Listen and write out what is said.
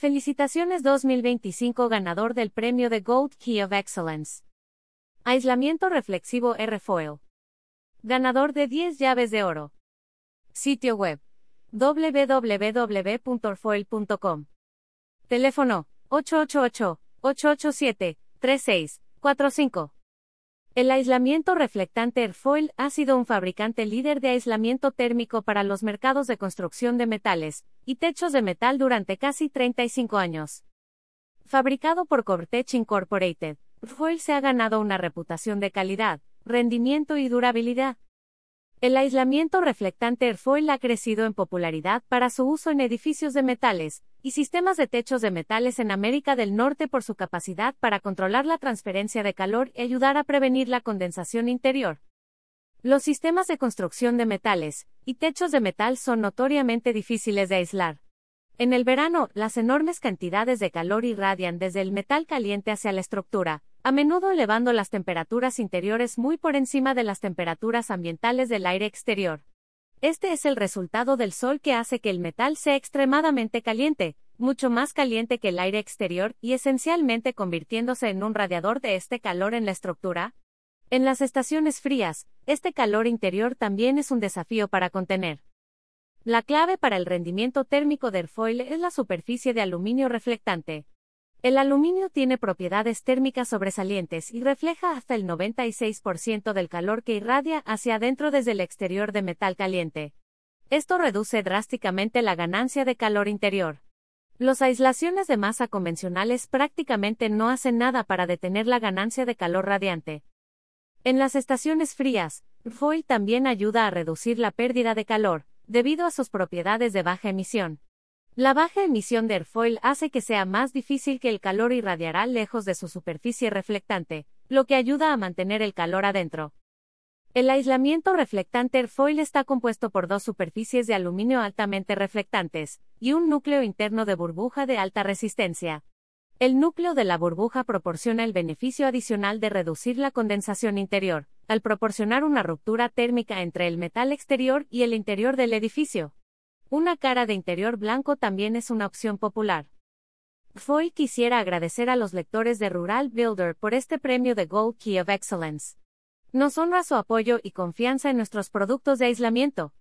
Felicitaciones 2025 ganador del premio de Gold Key of Excellence. Aislamiento reflexivo R-Foil. Ganador de 10 llaves de oro. Sitio web: www.rfoil.com. Teléfono: 888-887-3645. El aislamiento reflectante R-Foil ha sido un fabricante líder de aislamiento térmico para los mercados de construcción de metales y techos de metal durante casi 35 años. Fabricado por Cortech Incorporated, R-Foil se ha ganado una reputación de calidad, rendimiento y durabilidad. El aislamiento reflectante R-Foil ha crecido en popularidad para su uso en edificios de metales y sistemas de techos de metales en América del Norte por su capacidad para controlar la transferencia de calor y ayudar a prevenir la condensación interior. Los sistemas de construcción de metales y techos de metal son notoriamente difíciles de aislar. En el verano, las enormes cantidades de calor irradian desde el metal caliente hacia la estructura, a menudo elevando las temperaturas interiores muy por encima de las temperaturas ambientales del aire exterior. Este es el resultado del sol que hace que el metal sea extremadamente caliente, mucho más caliente que el aire exterior y esencialmente convirtiéndose en un radiador de este calor en la estructura. En las estaciones frías, este calor interior también es un desafío para contener. La clave para el rendimiento térmico de R-Foil es la superficie de aluminio reflectante. El aluminio tiene propiedades térmicas sobresalientes y refleja hasta el 96% del calor que irradia hacia adentro desde el exterior de metal caliente. Esto reduce drásticamente la ganancia de calor interior. Las aislaciones de masa convencionales prácticamente no hacen nada para detener la ganancia de calor radiante. En las estaciones frías, R-Foil también ayuda a reducir la pérdida de calor, debido a sus propiedades de baja emisión. La baja emisión de R-Foil hace que sea más difícil que el calor irradiará lejos de su superficie reflectante, lo que ayuda a mantener el calor adentro. El aislamiento reflectante R-Foil está compuesto por dos superficies de aluminio altamente reflectantes y un núcleo interno de burbuja de alta resistencia. El núcleo de la burbuja proporciona el beneficio adicional de reducir la condensación interior, al proporcionar una ruptura térmica entre el metal exterior y el interior del edificio. Una cara de interior blanco también es una opción popular. R-Foil quisiera agradecer a los lectores de Rural Builder por este premio de Gold Key of Excellence. Nos honra su apoyo y confianza en nuestros productos de aislamiento.